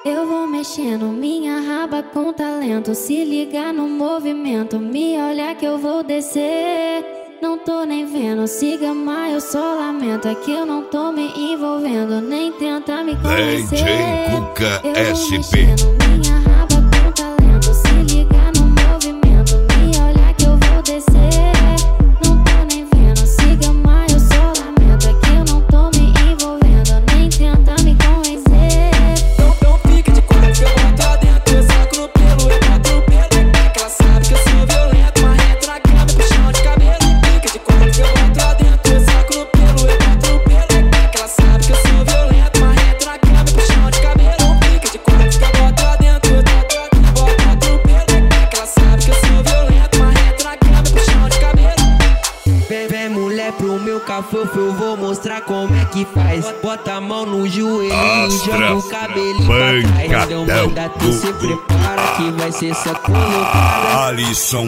Eu vou mexendo minha raba com talento. Se ligar no movimento, me olha que eu vou descer. Não tô nem vendo, siga mais, eu só lamento. É que eu não tô me envolvendo, nem tenta me convencer. DJ Cuca eu SP. vou mexendo minha raba com talento. Se ligar no movimento, me olha que eu vou descer. Não tô nem vendo, siga mais, eu só lamento. É que eu não tô me envolvendo, nem tenta me convencer. Não fica de quatro que eu boto lá dentro. Eu saco no pelo, eu boto no pelo. É que ela sabe que eu sou violento, mas retragada, puxão de cabelo. Fica de quatro que eu boto lá dentro. Eu saco no pelo, eu boto no pelo. É que ela sabe que eu sou violento, mas retragada, puxão de cabelo. Fica de quatro que eu boto lá dentro. Eu boto no pelo. É que ela sabe que eu sou violento, mas retragada, puxão de cabelo. Vem mulher pro meu cafofo, eu vou mostrar como é que faz. Bota a mão no joelho, joga o cabelinho pra trás. Então manda tu se prepara que vai ser essa colocada. Alisson.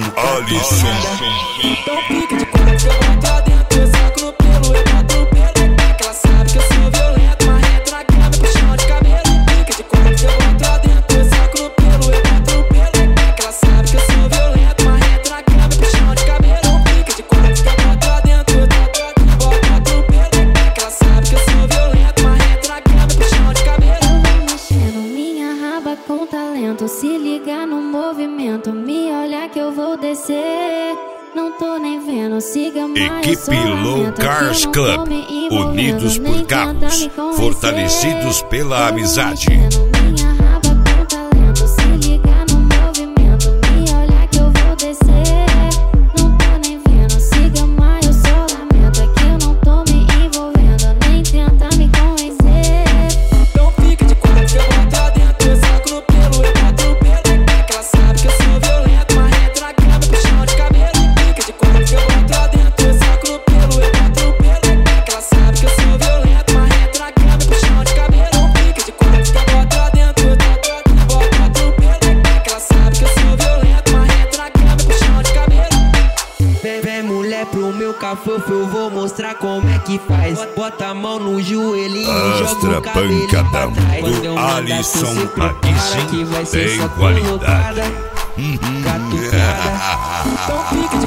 Então fica de quatro que eu boto lá dentro. Eu saco no pelo, eu boto no pelo. É que ela sabe que eu sou violento, mas retragada, puxão de cabelo. Fica de quatro que eu boto lá dentro. Eu saco no pelo, eu boto no pelo. É que ela sabe que eu sou violento, mas retragada, puxão de cabelo. Fica de quatro que eu boto lá dentro. Eu boto no pelo. É que ela sabe que eu sou violento, mas retragada, puxão de cabelo. Eu vou mexendo minha raba com talento. Se ligar no movimento, me olha que eu vou descer. Não tô nem vendo, siga mais, eu só Equipe Low lamento. É que eu Cars não Club, tô me envolvendo, unidos nem por tenta carros, me convencer. fortalecidos pela Eu vou amizade. mexendo minha raba com talento. Se ligar no movimento, me olha que eu vou descer. Não tô nem vendo, siga mais, eu só lamento. É que eu não tô me envolvendo, nem tenta me convencer. Então fica de quatro que eu boto lá dentro. Eu saco no pelo, eu boto no pelo. É que ela sabe que eu sou violento, mas retragada, puxão de cabelo. Fica de quatro que eu boto lá dentro. Eu saco no pelo, eu boto no pelo. É que ela sabe que eu sou violento, mas retragada, puxão de cabelo. Fica de quatro que eu boto lá dentro. Eu boto no pelo. É que ela sabe que eu sou violento, mas retragada, puxão de cabelo. Vem mulher pro meu cafofo, eu vou mostrar como é que faz. Bota a mão no joelhinho, joga o cabelinho pra pancadão trás. do Então manda tu Alisson, se prepara aqui sim que vai ser tem essa qualidade. colocada, catucada. Então fica de